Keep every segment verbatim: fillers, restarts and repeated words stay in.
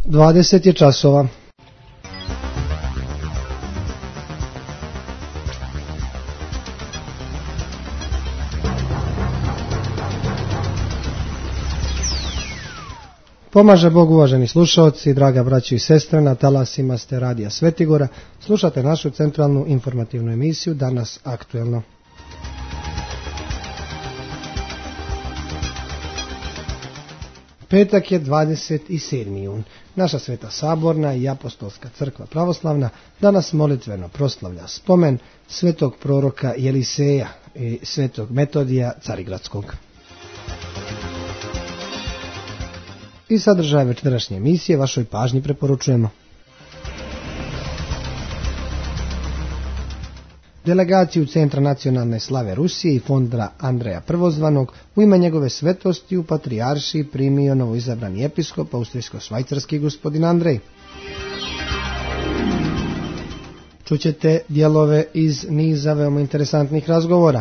dvadeset je časova. Pomaže Bog, uvaženi slušalci, draga braćo i sestre, na talasima ste Radija Svetigora. Slušate našu centralnu informativnu emisiju Danas aktuelno. Petak je dvadeset sedmi jun. Naša Sveta Saborna i Apostolska crkva pravoslavna danas molitveno proslavlja spomen svetog proroka Jeliseja i svetog Metodija Carigradskog. I sadržaj večerašnje emisije vašoj pažnji preporučujemo. Delegaciju Centra nacionalne slave Rusije i fonda Andreja Prvozvanog u ime njegove svetosti u patrijaršiji primio novoizabrani episkop austrijsko-švajcarski gospodin Andrej. Čućete dijelove iz niza veoma interesantnih razgovora.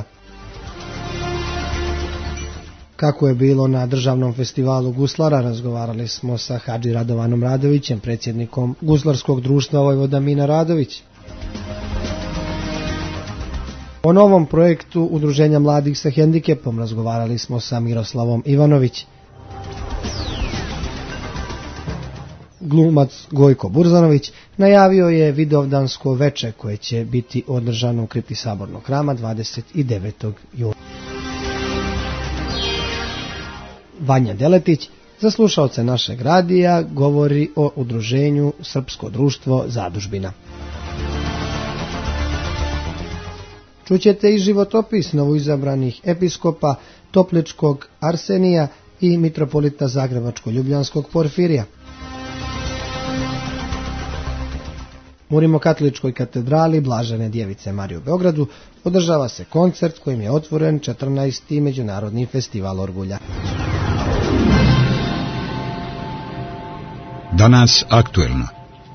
Kako je bilo na državnom festivalu guslara, razgovarali smo sa Hadži Radovanom Radovićem, predsjednikom Guslarskog društva Vojvoda Mina Radović. O novom projektu Udruženja mladih sa hendikepom razgovarali smo sa Miroslavom Ivanović. Glumac Gojko Burzanović najavio je vidovdansko veče koje će biti održano u kripti Sabornog hrama dvadeset devetog juna. Vanja Deletić, za slušaoce našeg radija, govori o udruženju Srpsko društvo zadužbina. Čućete i životopis novoizabranih episkopa Topličkog Arsenija i mitropolita Zagrebačko-Ljubljanskog Porfirija. U Rimokatoličkoj katedrali Blažene Djevice Marije u Beogradu održava se koncert kojim je otvoren četrnaesti Međunarodni festival orgulja. Danas aktuelno.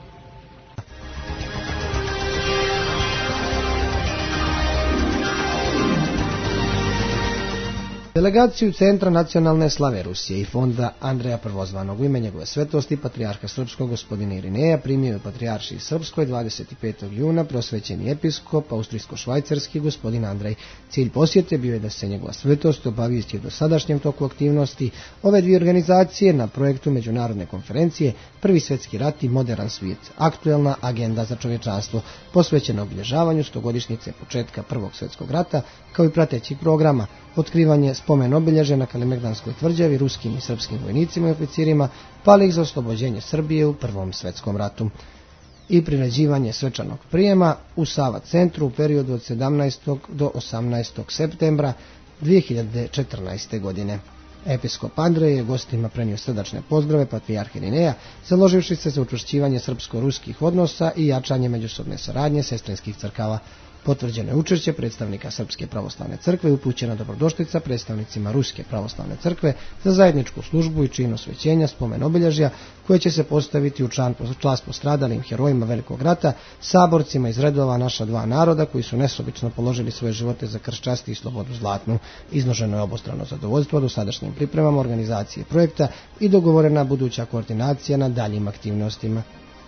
Delegaciju Centra nacionalne slave Rusije i fonda Andreja Prvozvanog u ime njegove svetosti patrijarha srpskog gospodina Irineja primio je patrijaršiji srpskoj dvadeset petog juna prosvećeni episkop austrijsko-švajcarski gospodin Andrej. Cilj posjete bio je da se njegova svetost obavijesti o dosadašnjem toku aktivnosti ove dvije organizacije na projektu međunarodne konferencije Prvi svjetski rat i modern svijet, aktuelna agenda za čovječanstvo, posvećena obilježavanju stogodišnjice početka Prvog svjetskog rata, kao i pratećih programa, otkrivanje spomen obilježja na Kalemegdanskoj tvrđavi ruskim i srpskim vojnicima i oficirima palih za oslobođenje Srbije u Prvom svjetskom ratu i priređivanje svečanog prijema u Sava centru u periodu od sedamnaestog do osamnaestog septembra dvije hiljade četrnaeste. godine. Episkop Andrej je gostima prenio srdačne pozdrave patrijarha Irineja, založivši se za učvršćivanje srpsko-ruskih odnosa i jačanje međusobne saradnje sestrinskih crkava. Potvrđeno je učešće predstavnika Srpske pravoslavne crkve i upućena dobrodošlica predstavnicima Ruske pravoslavne crkve za zajedničku službu i čin osvećenja spomen obilježja koje će se postaviti u čast postradalim herojima Velikog rata, saborcima iz redova naša dva naroda koji su nesobično položili svoje živote za krst časti i slobodu zlatnu. Iznoženo je obostrano zadovoljstvo dosadašnjim pripremama organizacije projekta i dogovorena buduća koordinacija na daljim aktivnostima.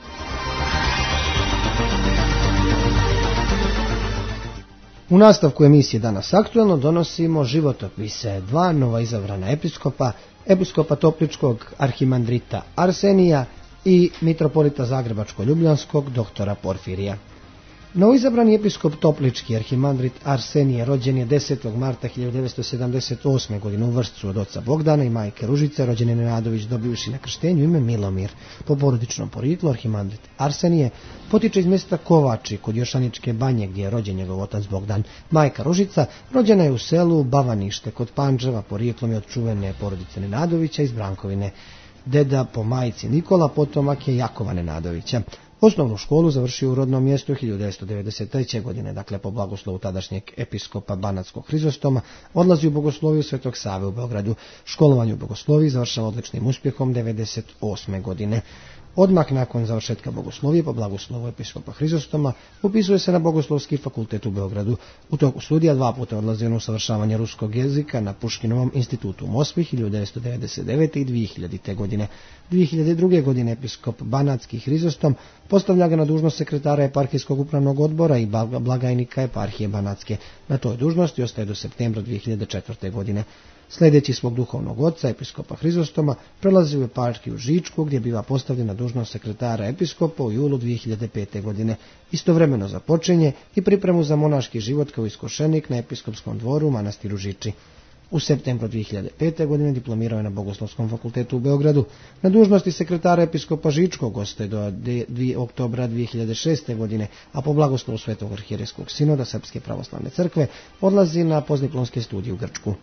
U nastavku emisije Danas aktuelno donosimo životopise dva nova izabrana episkopa, episkopa Topličkog arhimandrita Arsenija i mitropolita Zagrebačko-Ljubljanskog doktora Porfirija. Novoizabrani episkop Toplički arhimandrit Arsenije rođen je desetog marta hiljadu devetsto sedamdeset osme. godine u Vršcu od oca Bogdana i majke Ružice, rođen je Nenadović, dobivši na krštenju ime Milomir. Po porodičnom porijeklu arhimandrit Arsenije potiče iz mjesta Kovači kod Jošaničke banje gdje je rođen njegov otac Bogdan. Majka Ružica rođena je u selu Bavanište kod Pančeva, porijeklom je od čuvene porodice Nenadovića iz Brankovine. Deda po majci Nikola potomak je Jakova Nenadovića. Osnovnu školu završio u rodnom mjestu hiljadu devetsto devedeset treće. godine, dakle po blagoslovu tadašnjeg episkopa Banatskog Hrizostoma, odlazi u bogosloviju Svetog Save u Beogradu. Školovanje u bogosloviji završava odličnim uspjehom devedeset osme. godine. Odmah nakon završetka bogoslovije po blagoslovu episkopa Hrizostoma upisuje se na Bogoslovski fakultet u Beogradu. U toku studija dva puta odlazi na usavršavanje ruskog jezika na Puškinovom institutu u Moskvi hiljadu devetsto devedeset devete. i dvije hiljadite. godine. dvije hiljade druge. godine episkop Banatski Hrizostom postavlja ga na dužnost sekretara eparhijskog upravnog odbora i blagajnika eparhije Banatske. Na toj dužnosti ostaje do septembra dvije hiljade četvrte. godine. Sljedeći svog duhovnog oca, episkopa Hrizostoma, prelazi u eparhiju Žičku, gdje biva postavljen na dužnost sekretara episkopa u julu dvije hiljade pete. godine. Istovremeno započinje i pripremu za monaški život kao iskošenik na episkopskom dvoru u manastiru Žiči. U septembru dvije hiljade pete. godine diplomirao je na Bogoslovskom fakultetu u Beogradu. Na dužnosti sekretara episkopa Žičkog ostaje do oktobra dvije hiljade šeste. godine, a po blagoslovu Svetog arhijerejskog sinoda Srpske pravoslavne crkve odlazi na postdiplomske studije u Grčku.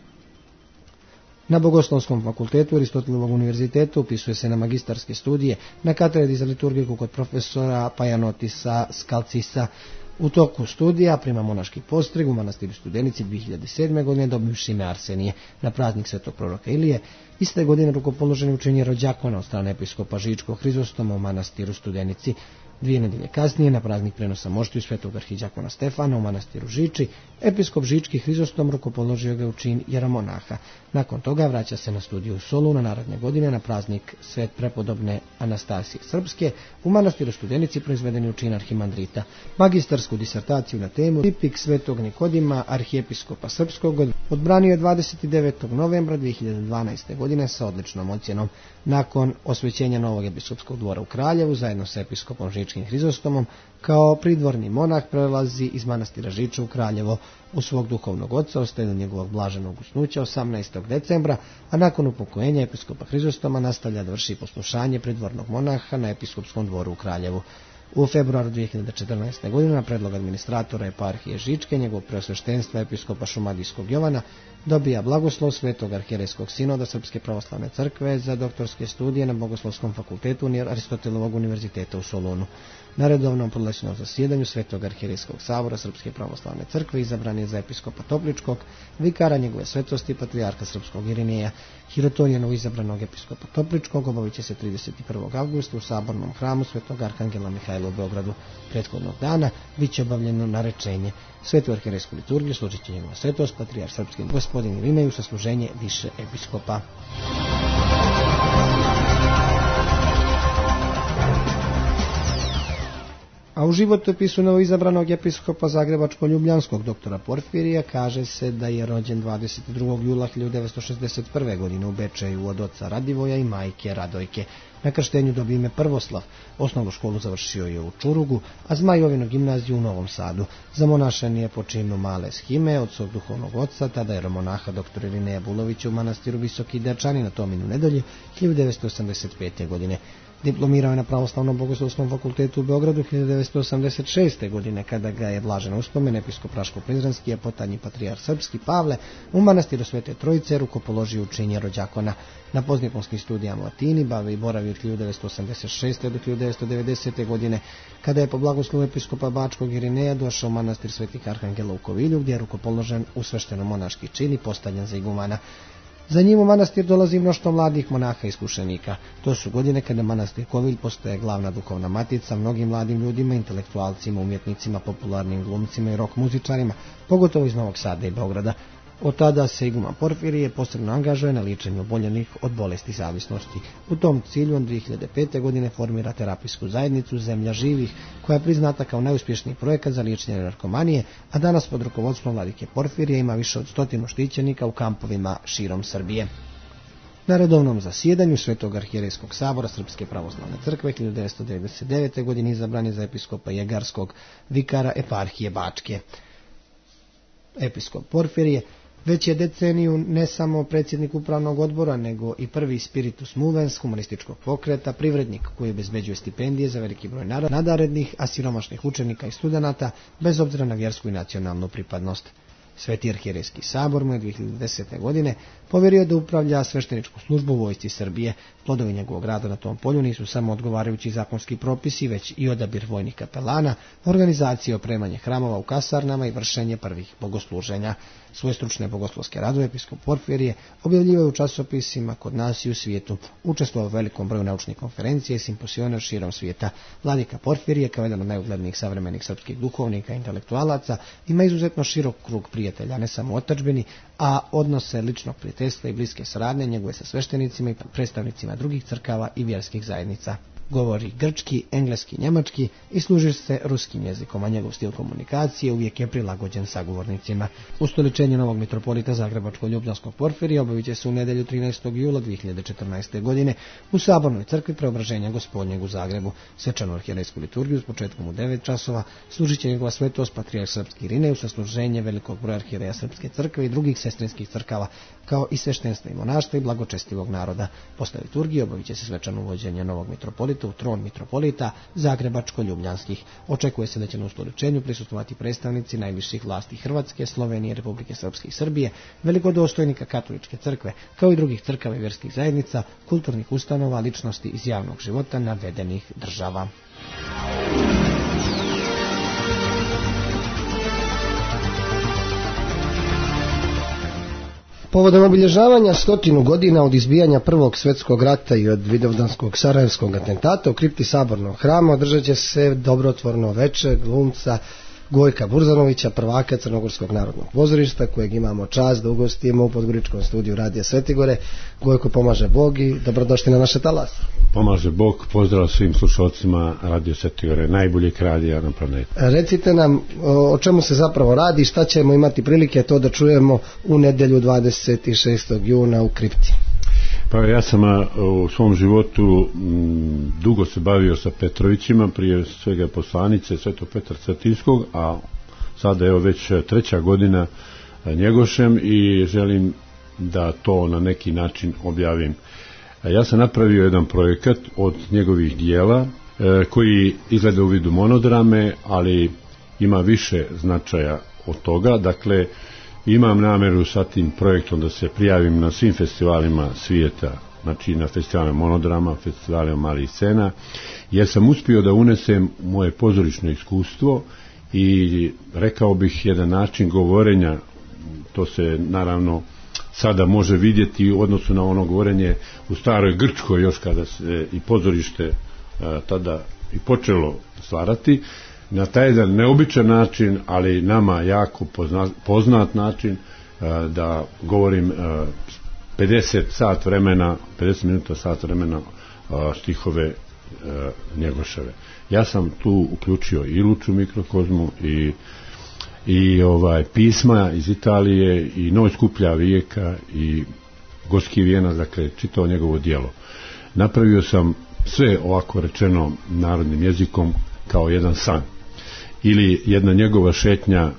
Na Bogoslovskom fakultetu Aristotelovog univerziteta upisuje se na magistarske studije na katedri za liturgiku kod profesora Pajanotisa Skalcisa. U toku studija prima monaški postrig u manastiru Studenici dvije hiljade sedme. godine dobivši ime Arsenije. Na praznik svetog proroka Ilije iste godine rukopoložen učenje rođakona od strane episkopa Žičkog Hrizostoma u manastiru Studenici. Dvije nedelje kasnije, na praznik prenosa moštiju svetog arhidjakona Stefana u manastiru Žiči, episkop Žički Hrizostom rukopoložio ga u čin jeromonaha. Nakon toga vraća se na studiju u Solunu naredne godine na praznik svet prepodobne Anastasije Srpske u manastiru Studenici proizvedeni u čin arhimandrita. Magistarsku disertaciju na temu Tipik svetog Nikodima, arhijepiskopa Srpskog, odbranio je dvadeset devetog novembra dvije hiljade dvanaeste. godine sa odličnom ocjenom. Nakon osvećenja novog episkopskog dvora u Kraljevu, zajedno sa episkopom Žičkim Hrizostomom, kao pridvorni monah prelazi iz manastira Žiča u Kraljevo. U svog duhovnog oca ostaje do njegovog blaženog usnuća osamnaestog decembra, a nakon upokojenja episkopa Hrizostoma nastavlja da vrši poslušanje pridvornog monaha na episkopskom dvoru u Kraljevu. U februaru dvije hiljade četrnaeste. godine na predlog administratora eparhije Žičke, njegovog preosveštenstva episkopa Šumadijskog Jovana, dobija blagoslov Svetog arhijerejskog sinoda Srpske pravoslavne crkve za doktorske studije na Bogoslovskom fakultetu Aristotelovog univerziteta u Solunu. Na redovnom podlećnom zasjedanju Svetog arhijerejskog sabora Srpske pravoslavne crkve izabran je za episkopa Topličkog, vikara njegove svetosti patrijarha Srpskog Irineja. Hirotonija novo izabranog episkopa Topličkog obavit će se trideset prvog avgusta u sabornom hramu Svetog arhangela Mihajla u Beogradu. Prethodnog dana bit će obavljeno narečenje. Svetu arhijerejsku liturgiju služit će njegova svetost patrijarh Srpski gospodin Irinej sa služenje više episkopa. A u životopisu novoizabranog episkopa Zagrebačko-Ljubljanskog doktora Porfirija kaže se da je rođen dvadeset drugog jula hiljadu devetsto šezdeset prve. godine u Bečeju od oca Radivoja i majke Radojke. Na krštenju dobio ime Prvoslav. Osnovnu školu završio je u Čurugu, a Zmajovinu gimnaziju u Novom Sadu. Zamonašen je po činu male shime od svog duhovnog oca, tada jeromonaha doktora Irineja Bulovića u manastiru Visoki Dečani na Tominu Nedolji hiljadu devetsto osamdeset pete. godine. Diplomirao je na Pravoslavnom bogoslovskom fakultetu u Beogradu hiljadu devetsto osamdeset šeste. godine, kada ga je blažen uspomen episkop Raško-Prizrenski, a potanji patrijarh Srpski Pavle u manastiru Svete Trojice rukopoložio učenje rođakona. Na postdiplomskim studijama u Atini bavi i boravi od hiljadu devetsto osamdeset šeste. do hiljadu devetsto devedesete. godine, kada je po blagoslovu episkopa Bačkog Irineja došao u manastir Svetih Arhangela u Kovilju, gdje je rukopoložen u svešteno-monaški čin i postavljen za igumana. Za njim u manastir dolazi mnoštvo mladih monaha i iskušenika. To su godine kada manastir Kovilj postaje glavna duhovna matica mnogim mladim ljudima, intelektualcima, umjetnicima, popularnim glumcima i rock muzičarima, pogotovo iz Novog Sada i Beograda. Od tada se iguman Porfirije posebno angažuje na liječenju oboljelih od bolesti zavisnosti. U tom cilju on dvije hiljade pete. godine formira terapijsku zajednicu Zemlja živih, koja je priznata kao najuspješniji projekat za liječenje narkomanije, a danas pod rukovodstvom vladike Porfirije ima više od stotinu štićenika u kampovima širom Srbije. Na redovnom zasjedanju Svetog arhijerejskog sabora Srpske pravoslavne crkve hiljadu devetsto devedeset devete. godine izabran je za episkopa Jegarskog, vikara eparhije Bačke. Episkop Porfirije već je deceniju ne samo predsjednik upravnog odbora, nego i prvi spiritus movens humanističkog pokreta, privrednik koji obezbeđuje stipendije za veliki broj nadarednih, a siromašnih učenika i studenata, bez obzira na vjersku i nacionalnu pripadnost. Sveti arhijerejski sabor mu je dvije hiljade desete. godine povjerio da upravlja svešteničku službu u vojsci Srbije. Plodovi njegovog rada na tom polju nisu samo odgovarajući zakonski propisi, već i odabir vojnih kapelana, organizacija i opremanje hramova u kasarnama i vršenje prvih bogosluženja. Svoje stručne bogoslovske radove episkop Porfirije objavljivao u časopisima kod nas i u svijetu. Učestvovao u velikom broju naučnih konferencija i simposiona širom svijeta. Vladika Porfirije, kao jedan od najuglednijih savremenih srpskih duhovnika i intelektualaca, ima izuzetno širok krug prijatelja, ne samo u otadžbini, a odnose ličnog prijateljstva i bliske saradnje njeguje sa sveštenicima i predstavnicima drugih crkava i vjerskih zajednica. Govori grčki, engleski, njemački i služi se ruskim jezikom, a njegov stil komunikacije uvijek je prilagođen sagovornicima. Ustoličenje novog mitropolita Zagrebačko-Ljubljanskog Porfirija obavit će se u nedjelju trinaestog jula dvije hiljade četrnaeste. godine u Sabornoj crkvi Preobraženja Gospodnjeg u Zagrebu. Svečanu arhijerejsku liturgiju s početkom u devet časova služit će njegova svetost patrijarh srpski Irinej uz sasluženje velikog broja arhijereja srpske crkve i drugih sestrinskih crkava, kao i sveštenstva i monaštva i blagočestivog naroda. Posle liturgije obavit će se svečano uvođenje novog mitropolita u tron mitropolita Zagrebačko-Ljubljanskih. Očekuje se da će na ustoličenju prisustvovati predstavnici najviših vlasti Hrvatske, Slovenije, Republike Srpske i Srbije, velikodostojnika katoličke crkve, kao i drugih crkava i vjerskih zajednica, kulturnih ustanova, ličnosti iz javnog života navedenih država. Povodom obilježavanja stotinu godina od izbijanja Prvog svjetskog rata i od vidovdanskog sarajevskog atentata u kripti Sabornog hrama održat će se dobrotvorno veče glumca Gojka Burzanovića, prvaka Crnogorskog narodnog pozorišta, kojeg imamo čast da ugostimo u podgoričkom studiju Radija Svetigore. Gojko, pomaže Bog i dobrodošli na naše talase. Pomaže Bog, pozdrav svim slušalcima Radio Svetigore, najboljeg radija na planeti. Recite nam o čemu se zapravo radi i šta ćemo imati prilike to da čujemo u nedjelju dvadeset šestog juna u kripti. Pa ja sam u svom životu m, dugo se bavio sa Petrovićima, prije svega poslanice Svetog Petra Cetinskog, a sada evo već treća godina Njegošem i želim da to na neki način objavim. Ja sam napravio jedan projekat od njegovih dijela e, koji izgleda u vidu monodrame, ali ima više značaja od toga. Dakle, imam namjeru sa tim projektom da se prijavim na svim festivalima svijeta, znači na festivalima monodrama, festivalima malih scena, jer sam uspio da unesem moje pozorišno iskustvo i rekao bih jedan način govorenja. To se naravno sada može vidjeti u odnosu na ono govorenje u staroj Grčkoj, još kada se i pozorište a, tada i počelo stvarati, na taj jedan neobičan način, ali nama jako poznat, poznat način a, da govorim a, pedeset sat vremena, pedeset minuta sat vremena a, stihove a, Njegoševe. Ja sam tu uključio i Luču mikrokozmu i i ovaj pisma iz Italije i Noj skuplja vijeka i Gorski vijenac, dakle čitao njegovo djelo. Napravio sam sve ovako rečeno narodnim jezikom kao jedan san ili jedna njegova šetnja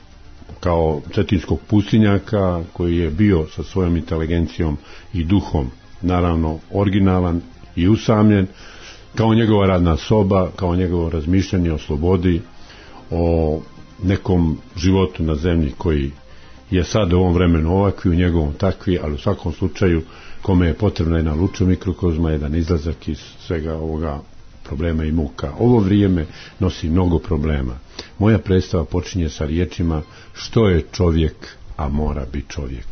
kao cetinskog pustinjaka koji je bio sa svojom inteligencijom i duhom naravno originalan i usamljen, kao njegova radna soba, kao njegovo razmišljanje o slobodi, o nekom životu na zemlji koji je sad u ovom vremenu ovakvi, u njegovom takvi, ali u svakom slučaju kome je potrebna jedna Luča mikrokozma, jedan izlazak iz svega ovoga problema i muka. Ovo vrijeme nosi mnogo problema. Moja predstava počinje sa riječima: što je čovjek, a mora biti čovjek.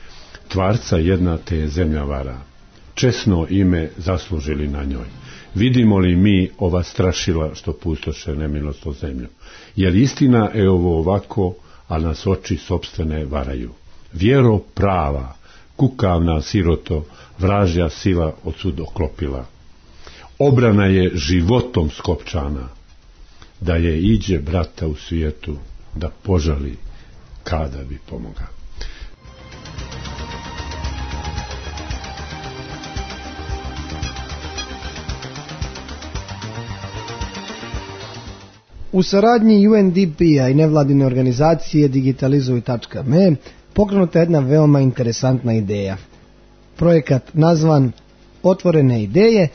Tvarca jedna te je zemlja vara, česno ime zaslužili na njoj. Vidimo li mi ova strašila što pustoše nemilosno zemlju? Jer istina je ovo ovako, a nas oči sopstvene varaju. Vjero prava, kukavna siroto, vražja sila odsud oklopila. Obrana je životom skopčana, da je iđe brata u svijetu, da požali kada bi pomogao. U saradnji U N D P-a i nevladine organizacije Digitalizuj tačka me pokrenuta jedna veoma interesantna ideja. Projekat nazvan Otvorene ideje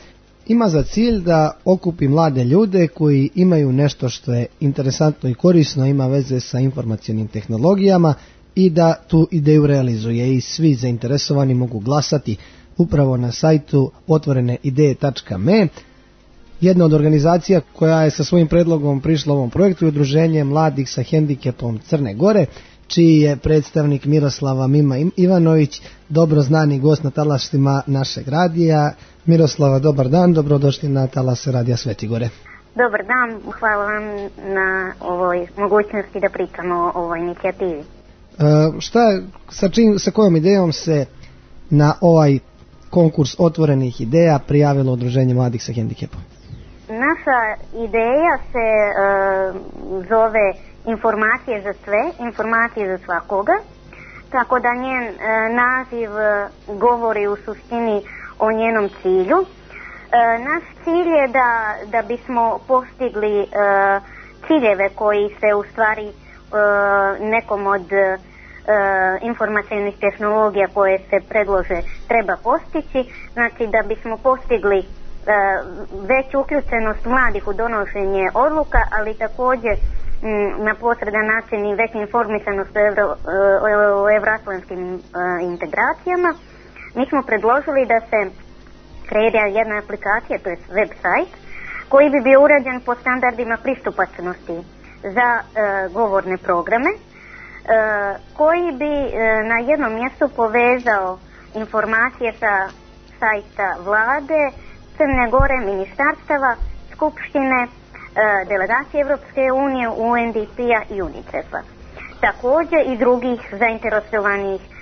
ima za cilj da okupi mlade ljude koji imaju nešto što je interesantno i korisno, ima veze sa informacionim tehnologijama i da tu ideju realizuje i svi zainteresovani mogu glasati upravo na sajtu otvorene ideje tačka me. Jedna od organizacija koja je sa svojim predlogom prišla ovom projektu je Udruženje mladih sa hendikepom Crne Gore, čiji je predstavnik Miroslava Mima Ivanović, dobro znani gost na talasima našeg radija. Miroslava, dobar dan, dobrodošli na talase Radija Svetigore. Dobar dan, hvala vam na ovoj mogućnosti da pričamo o ovoj inicijativi. E, šta, sa, čim, sa kojom idejom se na ovaj konkurs otvorenih ideja prijavilo Udruženje mladih sa hendikepom? Naša ideja se e, zove Informacije za sve, informacije za svakoga, tako da njen e, naziv e, govori u suštini o njenom cilju. E, naš cilj je da, da bismo postigli e, ciljeve koji se u stvari e, nekom od e, informacionih tehnologija koje se predlože treba postići, znači da bismo postigli e, veću uključenost mladih u donošenje odluka, ali također na posredan način i veću informisanost o, evro, o evroatlantskim uh, integracijama. Mi smo predložili da se kreira jedna aplikacija, to je web sajt, koji bi bio urađen po standardima pristupačnosti za uh, govorne programe, uh, koji bi uh, na jednom mjestu povezao informacije sa sajta vlade, Crne Gore, ministarstava, skupštine, delegacije Evropske unije, U N D P-a i UNICEF-a. Također i drugih zainteresovanih e,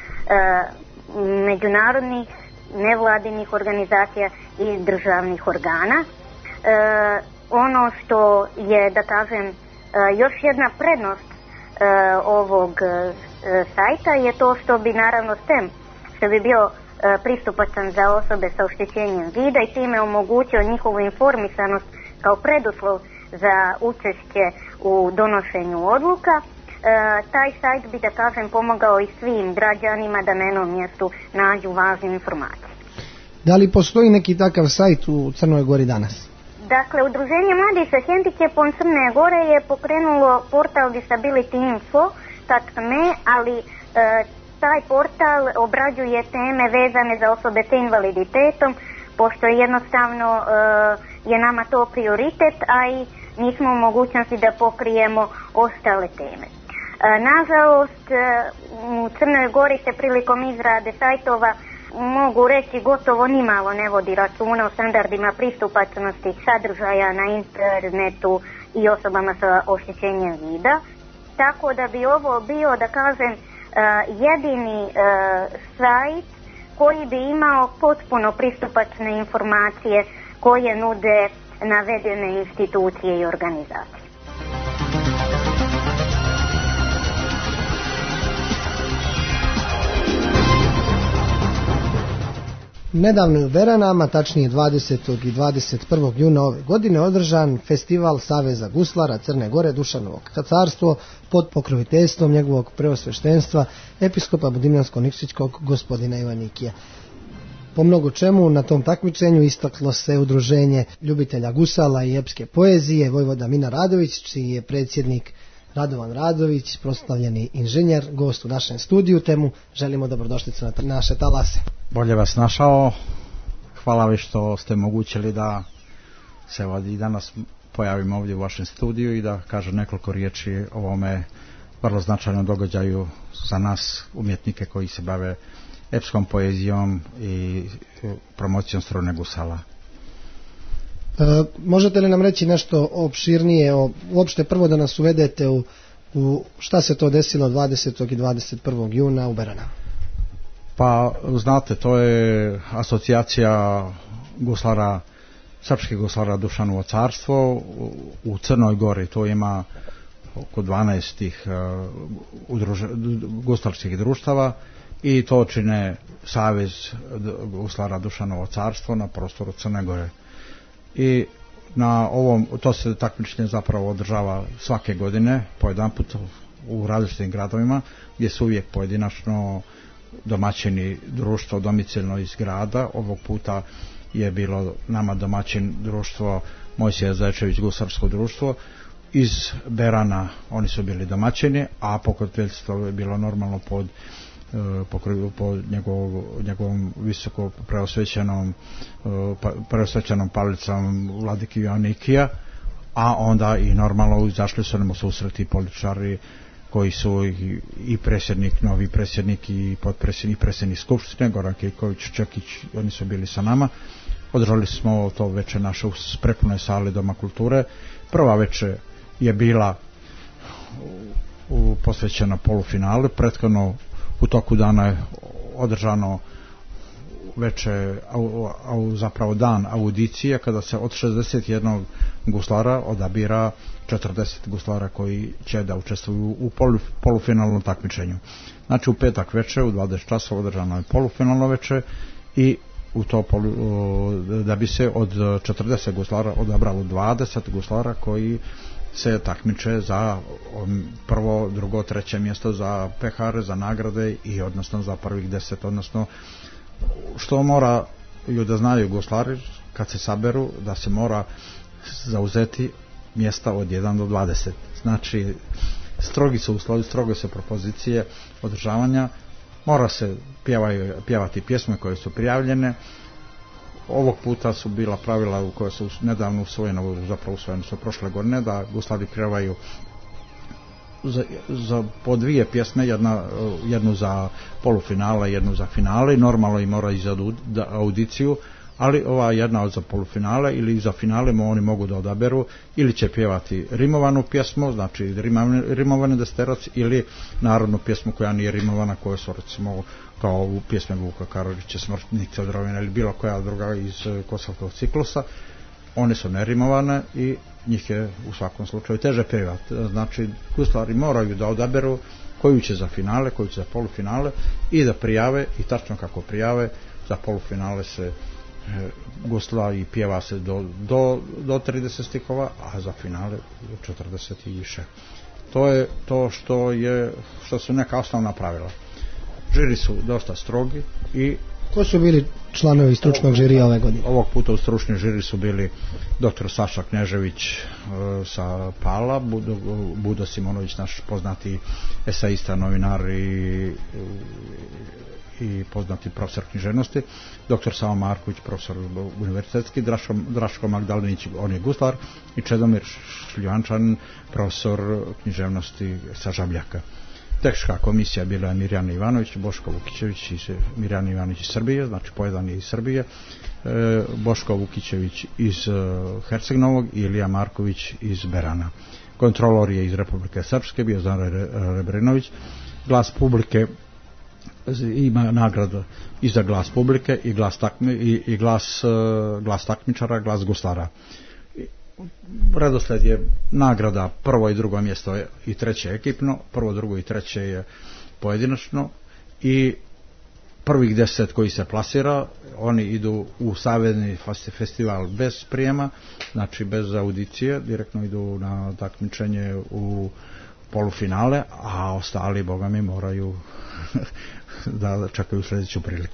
međunarodnih nevladinih organizacija i državnih organa. E, ono što je, da kažem, e, još jedna prednost e, ovog e, sajta je to što bi naravno S T E M, što bi bio e, pristupačan za osobe sa oštećenjem vida i time omogućio njihovu informisanost kao preduslov za učešće u donošenju odluka. E, taj sajt bi, da kažem, pomogao i svim građanima da na jednom mjestu nađu važne informacije. Da li postoji neki takav sajt u Crnoj Gori danas? Dakle, Udruženje mladih sa hendikepom Crne Gore je pokrenulo portal disability info tačka me, ali e, taj portal obrađuje teme vezane za osobe s invaliditetom, pošto jednostavno e, je nama to prioritet, a i nismo u mogućnosti da pokrijemo ostale teme. E, nažalost, e, u Crnoj Gori se prilikom izrade sajtova, mogu reći, gotovo nimalo ne vodi računa o standardima pristupačnosti sadržaja na internetu i osobama sa oštećenjem vida. Tako da bi ovo bio, da kažem, e, jedini e, sajt koji bi imao potpuno pristupačne informacije koje nude navedene institucije i organizacije. Nedavno je u Beranama, tačnije dvadesetog i dvadeset prvog juna ove godine, održan festival Saveza guslara Crne Gore Dušanovo carstvo pod pokroviteljstvom njegovog preosveštenstva episkopa Budimljansko-Nikšićkog gospodina Ivanikija. Po mnogo čemu na tom takmičenju istaklo se udruženje ljubitelja gusala i epske poezije Vojvoda Mina Radović, čiji je predsjednik Radovan Radović, proslavljeni inženjer, gost u našem studiju, temu želimo dobrodošlicu na naše talase. Bolje vas našao, hvala vi što ste omogućili da se i danas pojavimo ovdje u vašem studiju i da kažem nekoliko riječi o ovome vrlo značajnom događaju za nas umjetnike koji se bave epskom poezijom i promocijom strune gusala. E, možete li nam reći nešto opširnije, o, uopšte prvo da nas uvedete u, u šta se to desilo dvadesetog i dvadeset prvog juna u Beranama? Pa znate, to je asocijacija guslara, srpskih guslara Dušanovo carstvo u, u Crnoj Gori. To ima oko dvanaest tih uh, udruž, guslarskih društava i to čine Savez guslara Dušanovo carstvo na prostoru Crne Gore. I na ovom, to se takmičenje zapravo održava svake godine po jedan put u različitim gradovima gdje su uvijek pojedinačno domaćini društvo domicilno iz grada. Ovog puta je bilo nama domaćin društvo Mojsije Zajčević gusarsko društvo. Iz Berana oni su bili domaćini, a pokroviteljstvo je bilo normalno pod pod njegov, njegovom visoko preosvećenom preosvećenom palicom vladike Joannikija, a onda i normalno izašli su nam u susret i političari koji su i, i predsjednik, novi predsjednik i potpredsjednik predsjednik Skupštine Goran Kirković, Čekić, oni su bili sa nama. Održali smo to večer naše u prepunoj sali Doma kulture. Prva večer je bila u, u posvećena polufinalu, prethodno u toku dana je održano veče, au, au, zapravo dan audicije, kada se od šezdeset jedan guslara odabira četrdeset guslara koji će da učestvuju u polu, polufinalnom takmičenju. Znači u petak večer u dvadeset časova održano je polufinalno večer i u to polu, da bi se od četrdeset guslara odabralo dvadeset guslara koji se takmiče za prvo, drugo, treće mjesto, za pehare, za nagrade i odnosno za prvih deset, odnosno što moraju da znaju guslari kad se saberu, da se mora zauzeti mjesta od jedan do dvadeset. Znači strogi su uslovi, stroge su propozicije održavanja, mora se pjevaju, pjevati pjesme koje su prijavljene. Ovog puta su bila pravila u koje su nedavno usvojeno, zapravo usvojeno su prošle godine, da guslari pjevaju za, za po dvije pjesme, jedna, jednu za polufinale, jednu za finale, normalno i mora i za audiciju, ali ova jedna od za polufinale ili za finale oni mogu da odaberu ili će pjevati rimovanu pjesmu, znači rimovani desterac, ili narodnu pjesmu koja nije rimovana, koja su recimo kao u pjesme Vuka Karadžića Smrtnice od Rovina ili bilo koja druga iz Kosovskog ciklusa. One su nerimovane i njih je u svakom slučaju teže pjevati. Znači guslari moraju da odaberu koju će za finale, koju će za polufinale i da prijave, i tačno kako prijave, za polufinale se e, gusla i pjeva se do, do, do trideset stihova, a za finale četrdeset i više. To je to što je, što su neka osnovna pravila. Žiri su dosta strogi i... Ko su bili članovi stručnog žirija ove godine? Ovog puta u stručni žiri su bili doktor Saša Knežević e, sa Pala, Budo, Budo Simonović, naš poznati eseista, novinar i, i poznati profesor književnosti, doktor Savo Marković, profesor univerzitetski, Draško, Draško Magdalenić, on je guslar, i Čedomir Šljivančan, profesor književnosti sa Žabljaka. Tehnička komisija bila je Mirjana Ivanović, Boško Vukićević i Mirjana Ivanović iz Srbije, znači pojedan je iz Srbije, e, Boško Vukićević iz e, Herceg Novog i Ilija Marković iz Berana. Kontrolor je iz Republike Srpske, bio Zan Rebrinović. Glas publike ima nagradu i za glas publike i glas, takmi, i, i glas, e, glas takmičara, glas guslara. Redosled je nagrada prvo i drugo mjesto i treće ekipno, prvo, drugo i treće je pojedinačno i prvih deset koji se plasira, oni idu u savezni festival bez prijema, znači bez audicije, direktno idu na takmičenje u polufinale, a ostali, boga mi, moraju da čekaju sljedeću priliku.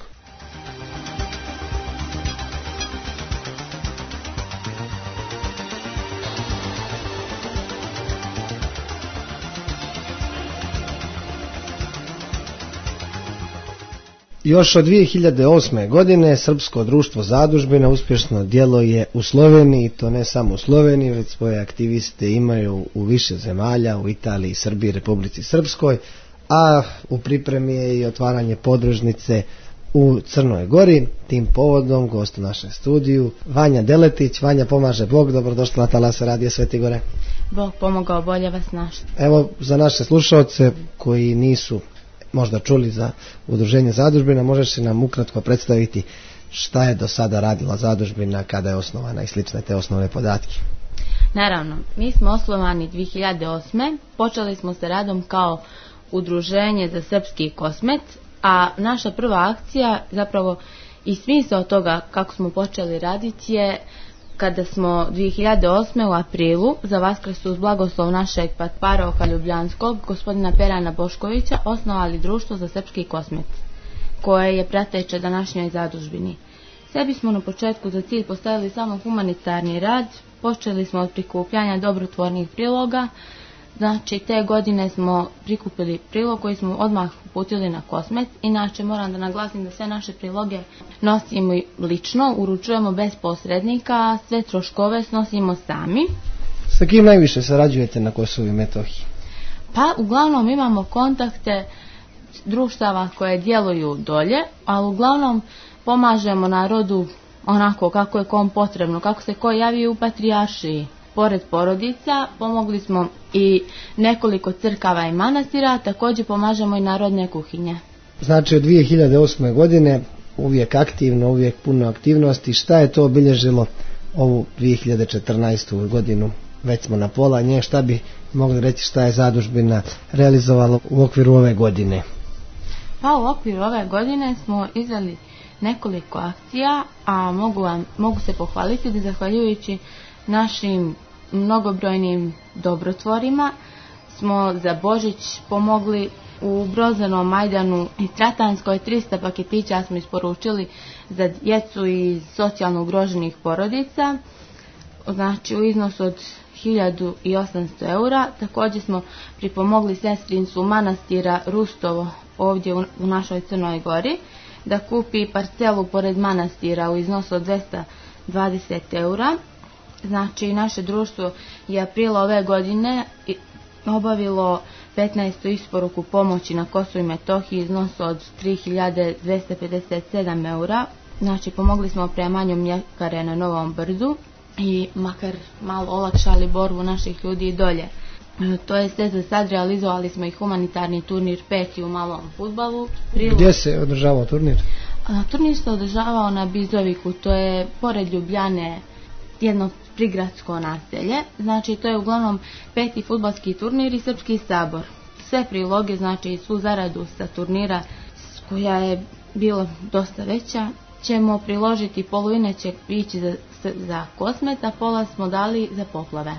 Još od dvije hiljade osme. godine Srpsko društvo zadužbina uspješno djeluje u Sloveniji, i to ne samo u Sloveniji, već svoje aktiviste imaju u više zemalja, u Italiji, Srbiji, Republici Srpskoj, a u pripremi je i otvaranje podružnice u Crnoj Gori. Tim povodom gost u našem studiju Vanja Deletić. Vanja, pomaže Bog, dobrodošla na talase Radija Sveti Gore. Bog pomogao, bolje vas našli. Evo, za naše slušaoce koji nisu možda čuli za udruženje zadužbina, možeš se nam ukratko predstaviti šta je do sada radila zadužbina, kada je osnovana i slične te osnovne podatke? Naravno, mi smo osnovani dvije hiljade osme. Počeli smo sa radom kao udruženje za srpski kosmet, a naša prva akcija, zapravo i smisao toga kako smo počeli raditi, je kada smo dvije hiljade osme. u aprilu za Vaskresu uz blagoslov našeg patparoha ljubljanskog, gospodina Perana Boškovića, osnovali društvo za srpski kosmet, koje je prateće današnjoj zadužbini. S Sebi smo na početku za cilj postavili samo humanitarni rad, počeli smo od prikupljanja dobrotvornih priloga, znači te godine smo prikupili prilog koji smo odmah uputili na Kosmet. Inače moram da naglasim da sve naše priloge nosimo lično, uručujemo bez posrednika, a sve troškove snosimo sami. Sa kim najviše sarađujete na Kosovu i Metohiji? Pa uglavnom imamo kontakte društava koje djeluju dolje, ali uglavnom pomažemo narodu onako kako je kom potrebno, kako se ko javi u patrijaršiji. Pored porodica pomogli smo i nekoliko crkava i manastira, također pomažemo i narodne kuhinje. Znači od dvije hiljade osme. godine uvijek aktivno, uvijek puno aktivnosti. Šta je to obilježilo ovu dvije hiljade četrnaestu. godinu? Već smo na pola nje, šta bi mogli reći šta je zadužbina realizovala u okviru ove godine? Pa u okviru ove godine smo izveli nekoliko akcija, a mogu, vam, mogu se pohvaliti da zahvaljujući našim mnogobrojnim dobrotvorima smo za Božić pomogli u Brozanom, Majdanu i Stratanskoj. Trista paketića smo isporučili za djecu iz socijalno ugroženih porodica, znači u iznosu od hiljadu osamsto eura. Također smo pripomogli sestrincu manastira Rustovo ovdje u, u našoj Crnoj Gori da kupi parcelu pored manastira u iznosu od dvesta dvadeset eura. Znači naše društvo je aprila ove godine obavilo petnaestu isporuku pomoći na Kosovu i Metohiji iznosu od tri hiljade dvesta pedeset sedam eura. Znači pomogli smo opremanju mljekare na Novom Brdu i makar malo olakšali borbu naših ljudi i dolje. To je sve za sad, realizovali smo i humanitarni turnir peti u malom fudbalu. Prilog... Gdje se održavao turnir? A, turnir se održavao na Bizoviku, to je pored Ljubljane jedno prigradsko naselje. Znači to je uglavnom peti fudbalski turnir i Srpski sabor. Sve priloge, znači svu zaradu sa turnira koja je bila dosta veća, ćemo priložiti, polovine će ići za, za Kosmet, a pola smo dali za poplave.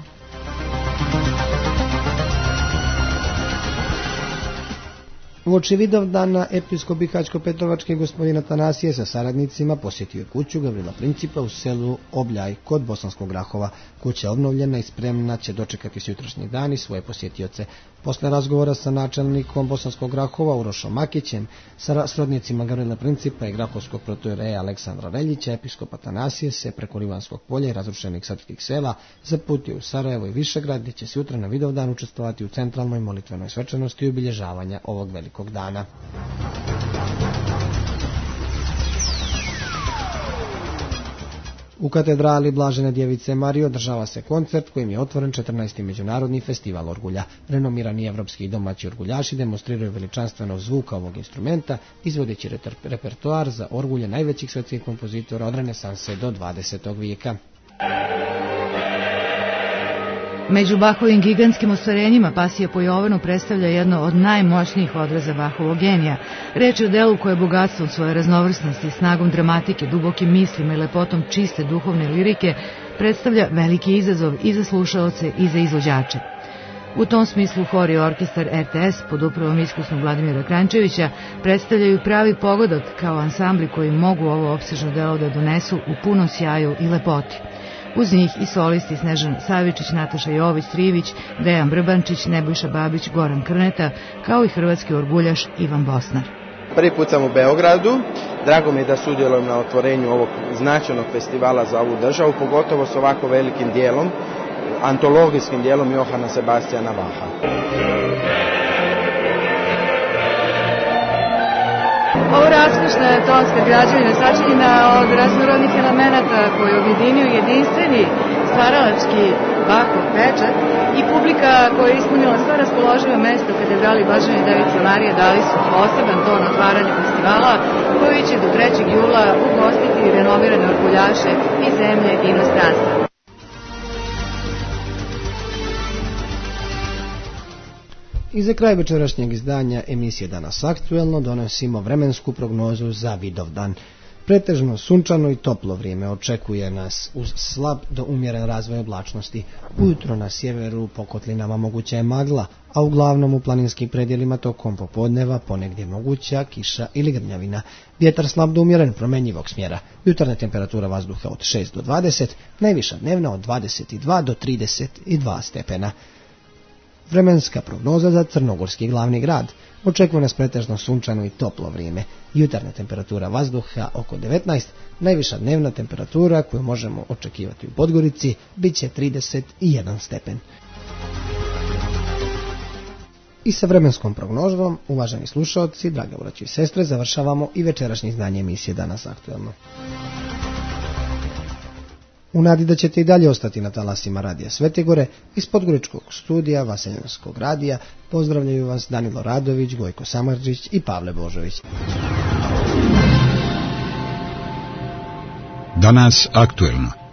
Uoči Vidovdana episkop Bihaćko-Petrovački gospodin Atanasije sa saradnicima posjetio kuću Gavrila Principa u selu Obljaj kod Bosanskog Grahova. Kuća obnovljena i spremna će dočekati sutrašnji dan i svoje posjetioce. Posle razgovora sa načelnikom Bosanskog Grahova Urošom Makićem, sa srodnicima Gavrila Principa i Grahovskog protoijereja Aleksandra Reljića, episkop Atanasije se preko Livanskog polja i razrušenih srpskih sela zaputio u Sarajevo i Višegrad, gdje će sutra na Vidovdan učestvovati u centralnoj molitvenoj svečanosti i obilježavanja ovog velikog dana. U katedrali Blažene djevice Marije održava se koncert kojim je otvoren četrnaesti međunarodni festival orgulja. Renomirani evropski i domaći orguljaši demonstriraju veličanstvenost zvuka ovog instrumenta, izvodeći repertoar za orgulje najvećih svjetskih kompozitora od renesanse do dvadesetog vijeka. Među Bachovim gigantskim ostvarenjima Pasija po Jovanu predstavlja jedno od najmoćnijih odraza Bachovog genija. Reč je o delu koje bogatstvom svoje raznovrsnosti, snagom dramatike, dubokim mislima i lepotom čiste duhovne lirike predstavlja veliki izazov i za slušaoce i za izvođače. U tom smislu hor i orkestar R T S pod upravom iskusnog Vladimira Krančevića predstavljaju pravi pogodak kao ansambli koji mogu ovo opsežno delo da donesu u punom sjaju i lepoti. Uz njih i solisti Snežan Savičić, Nataša Jović-Trivić, Dejan Brbančić, Nebojša Babić, Goran Krneta, kao i hrvatski orguljaš Ivan Bosnar. Prvi put sam u Beogradu, drago mi je da sudjelujem na otvorenju ovog značajnog festivala za ovu državu, pogotovo s ovako velikim dijelom, antologijskim dijelom Johana Sebastijana Bacha. Ovo raskošna tonska građevina sačinjena od raznorodnih elemenata koji objedinjuju jedinstveni stvaralački Bachov pečat i publika koja je ispunila sva raspoloživa mesta u katedrali Blažene djevice Marije dali su poseban ton otvaranja festivala koji će do trećeg jula ugostiti renovirane orguljaše iz zemlje i inostranstva. I za kraj večerašnjeg izdanja emisije Danas aktuelno donosimo vremensku prognozu za Vidovdan. Pretežno sunčano i toplo vrijeme očekuje nas uz slab do umjeren razvoj oblačnosti. Ujutro na sjeveru po kotlinama moguća je magla, a uglavnom u planinskim predjelima tokom popodneva ponegdje moguća kiša ili grmljavina. Vjetar slab do umjeren promjenjivog smjera. Jutarnja temperatura vazduha od šest do dvadeset, najviša dnevna od dvadeset dva do trideset dva stepena. Vremenska prognoza za crnogorski glavni grad. Očekuje nas pretežno sunčano i toplo vrijeme. Jutarnja temperatura vazduha oko devetnaest, najviša dnevna temperatura koju možemo očekivati u Podgorici bit će trideset jedan stepen. I sa vremenskom prognozom, uvaženi slušalci, drage braće i sestre, završavamo i večerašnje izdanje emisije Danas aktualno. U nadi da ćete i dalje ostati na talasima radija Svetigore, iz podgoričkog studija Vaseljanskog radija pozdravljaju vas Danilo Radović, Gojko Samardžić i Pavle Božović. Danas aktuelno.